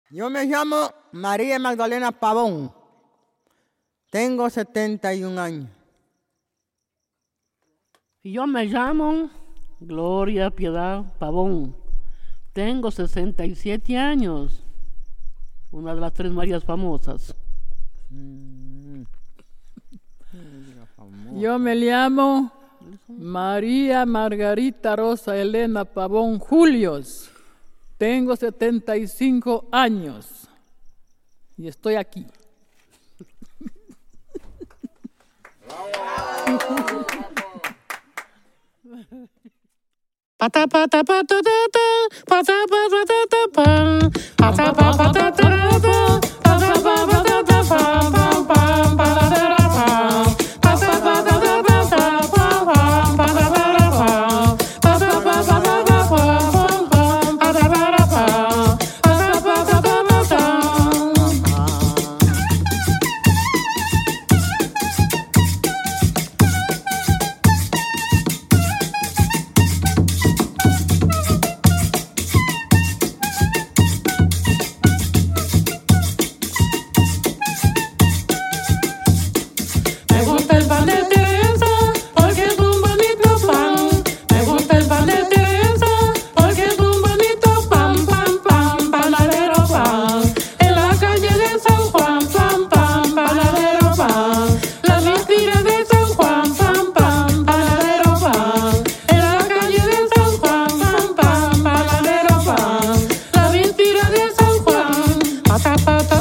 Yo me llamo María Magdalena Pavón. Tengo 71 años. Yo me llamo Gloria Piedad Pavón. Tengo 67 años. Una de las 3 Marías famosas. Yo me llamo María Margarita Rosa Elena Pavón Julios. Tengo 75 años y estoy aquí. Pata pata pata pata pata pata pata pata pata pata pata